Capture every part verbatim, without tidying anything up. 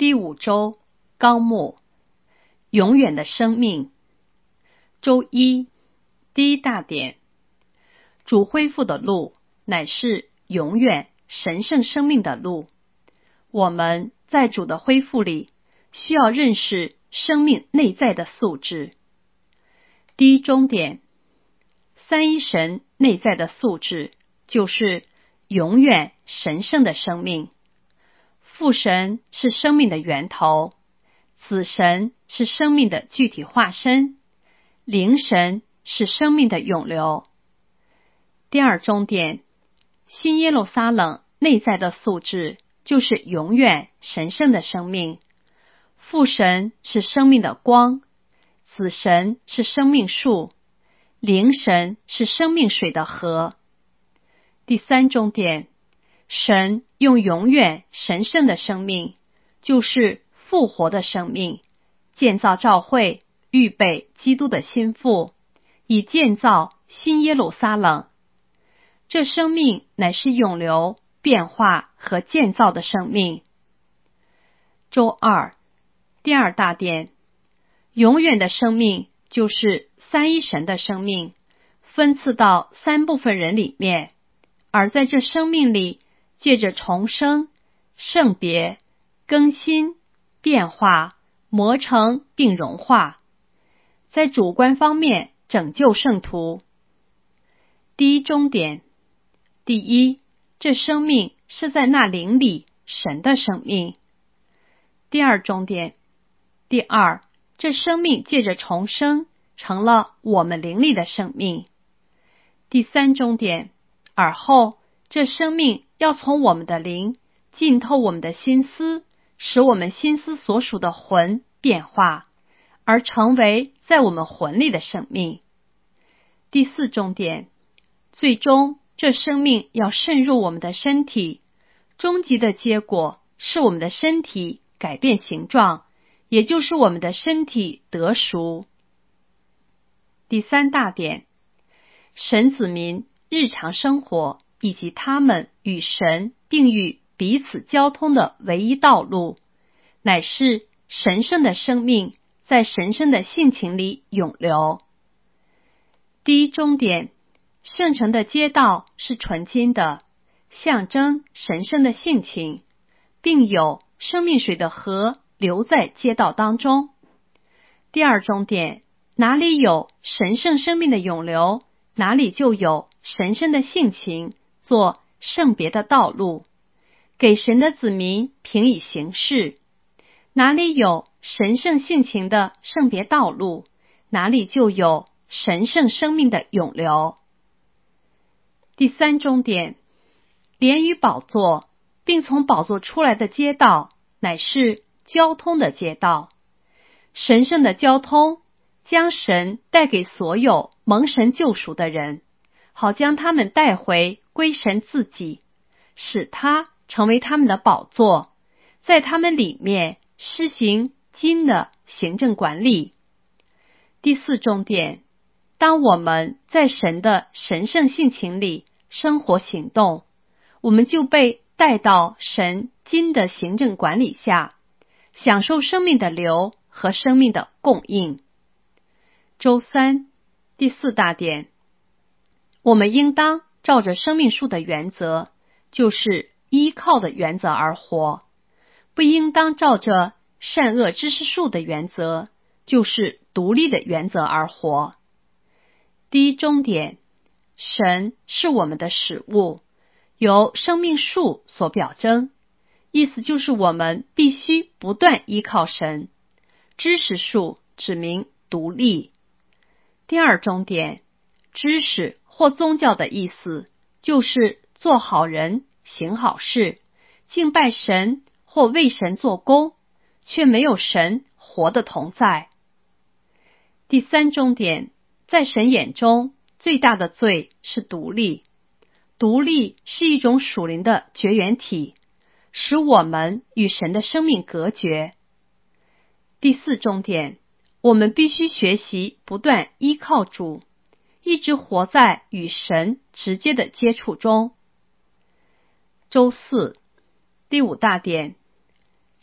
第五周纲目：永远的生命。周一第一大点：主恢复的路乃是永远神圣生命的路。我们在主的恢复里需要认识生命内在的素质。第一中点：三一神内在的素质就是永远神圣的生命。父神是生命的源头，子神是生命的具体化身，灵神是生命的永流。第二中点：新耶路撒冷内在的素质就是永远神圣的生命。父神是生命的光，子神是生命树，灵神是生命水的河。第三中点：神用永远神圣的生命，就是复活的生命，建造教会，预备基督的心腹，以建造新耶路撒冷。这生命乃是永流、变化和建造的生命。周二第二大点：永远的生命就是三一神的生命，分赐到三部分人里面，而在这生命里借着重生、圣别、更新、变化、磨成并融化，在主观方面拯救圣徒。第一中点：第一，这生命是在那灵里神的生命。第二中点：第二，这生命借着重生成了我们灵里的生命。第三中点：而后这生命要从我们的灵浸透我们的心思，使我们心思所属的魂变化，而成为在我们魂里的生命。第四中点：最终这生命要渗入我们的身体，终极的结果是我们的身体改变形状，也就是我们的身体得赎。第三大点：神子民日常生活以及他们与神并与彼此交通的唯一道路，乃是神圣的生命在神圣的性情里永流。第一中点：圣城的街道是纯金的，象征神圣的性情，并有生命水的河流在街道当中。第二中点：哪里有神圣生命的永流，哪里就有神圣的性情，做圣别的道路，给神的子民凭以行事。哪里有神圣性情的圣别道路，哪里就有神圣生命的永流。第三中点：连于宝座，并从宝座出来的街道，乃是交通的街道。神圣的交通将神带给所有蒙神救赎的人，好将他们带回归神自己，使他成为他们的宝座，在他们里面施行金的行政管理。第四中点：当我们在神的神圣性情里生活行动，我们就被带到神金的行政管理下，享受生命的流和生命的供应。周三第四大点：我们应当照着生命树的原则，就是依靠的原则而活，不应当照着善恶知识树的原则，就是独立的原则而活。第一中点：神是我们的始物，由生命树所表征，意思就是我们必须不断依靠神。知识树指明独立。第二中点：知识或宗教的意思就是做好人、行好事、敬拜神或为神做工，却没有神活的同在。第三中点：在神眼中最大的罪是独立。独立是一种属灵的绝缘体，使我们与神的生命隔绝。第四中点：我们必须学习不断依靠主，一直活在与神直接的接触中。周四第五大点：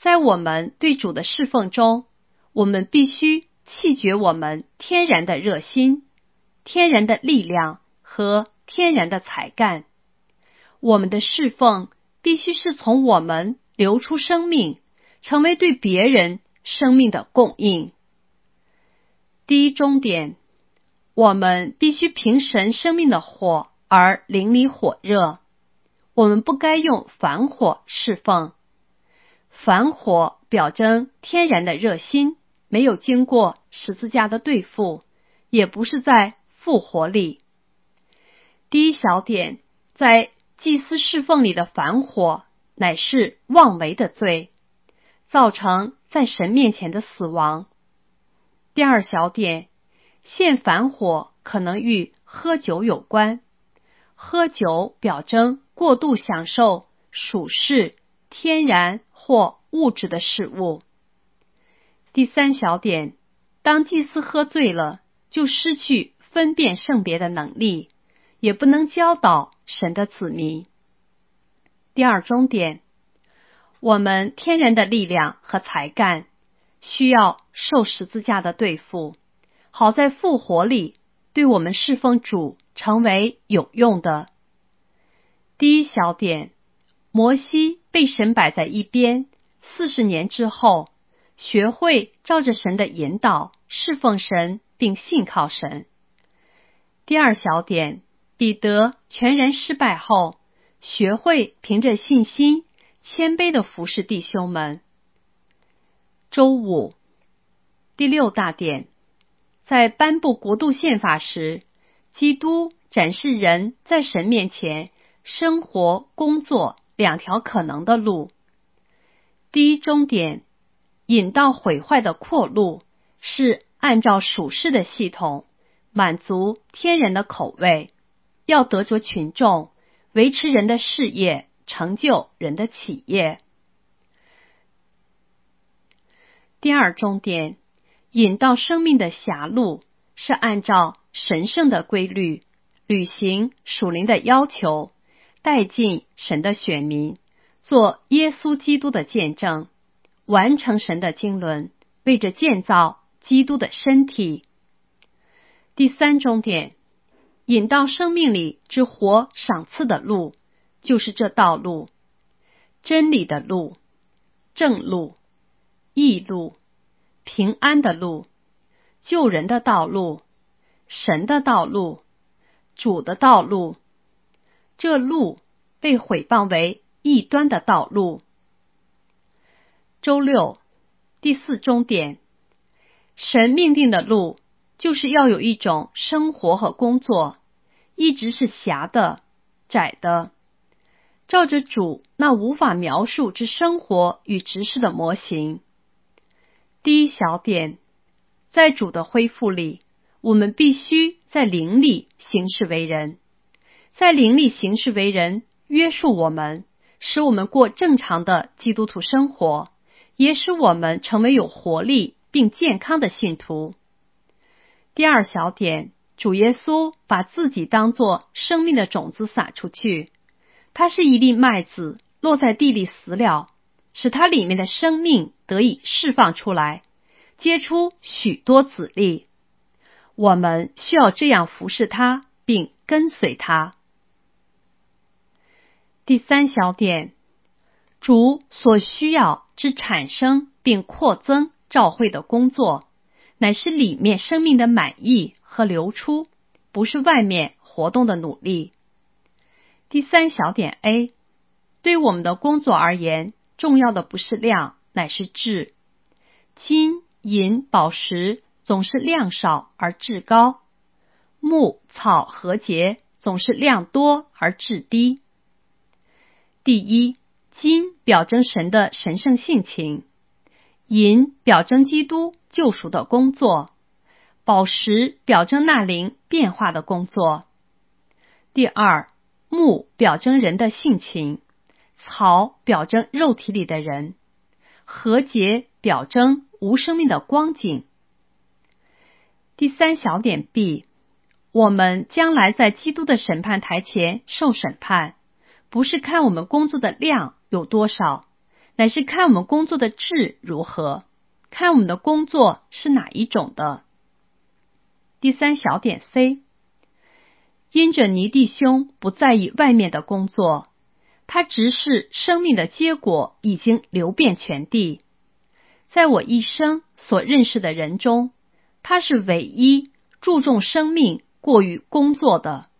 在我们对主的侍奉中，我们必须弃绝我们天然的热心、天然的力量和天然的才干。我们的侍奉必须是从我们流出生命，成为对别人生命的供应。第一终点，我们必须凭神生命的火而灵里火热。我们不该用凡火侍奉。凡火表征天然的热心，没有经过十字架的对付，也不是在复活里。第一小点，在祭司侍奉里的凡火乃是妄为的罪，造成在神面前的死亡。第二小点，献凡火可能与喝酒有关，喝酒表征过度享受属世、天然或物质的事物。第三小点，当祭司喝醉了，就失去分辨圣别的能力，也不能教导神的子民。第二终点，我们天然的力量和才干需要受十字架的对付，好在复活里对我们侍奉主成为有用的。第一小点，摩西被神摆在一边，四十年之后，学会照着神的引导侍奉神并信靠神。第二小点，彼得全然失败后，学会凭着信心谦卑的服侍弟兄们。周五，第六大点，在颁布国度宪法时，基督展示人在神面前生活、工作两条可能的路。第一终点，引到毁坏的阔路，是按照属世的系统，满足天人的口味，要得着群众，维持人的事业，成就人的企业。第二终点，引到生命的狭路，是按照神圣的规律，履行属灵的要求，带进神的选民，做耶稣基督的见证，完成神的经纶，为着建造基督的身体。第三终点，引到生命里之活赏赐的路，就是这道路：真理的路、正路、义路、平安的路、救人的道路、神的道路、主的道路。这路被毁谤为异端的道路。周六，第四终点，神命定的路就是要有一种生活和工作，一直是狭的、窄的，照着主那无法描述之生活与执事的模型。第一小点，在主的恢复里，我们必须在灵里行事为人，在灵里行事为人约束我们，使我们过正常的基督徒生活，也使我们成为有活力并健康的信徒。第二小点，主耶稣把自己当作生命的种子撒出去，它是一粒麦子落在地里死了，使它里面的生命得以释放出来，结出许多子粒。我们需要这样服侍它，并跟随它。第三小点，主所需要之产生并扩增教会的工作，乃是里面生命的满意和流出，不是外面活动的努力。第三小点 A， 对我们的工作而言，重要的不是量，乃是质。金、银、宝石总是量少而质高，木、草、禾秸总是量多而质低。第一，金表征神的神圣性情，银表征基督救赎的工作，宝石表征那灵变化的工作。第二，木表征人的性情，草表征肉体里的人，禾秸表征无生命的光景。第三小点 B， 我们将来在基督的审判台前受审判，不是看我们工作的量有多少， 乃是看我们工作的质如何，看我们的工作是哪一种的。第三小点 C， 因着尼弟兄不在意外面的工作，他直视生命的结果已经流遍全地。在我一生所认识的人中，他是唯一注重生命过于工作的。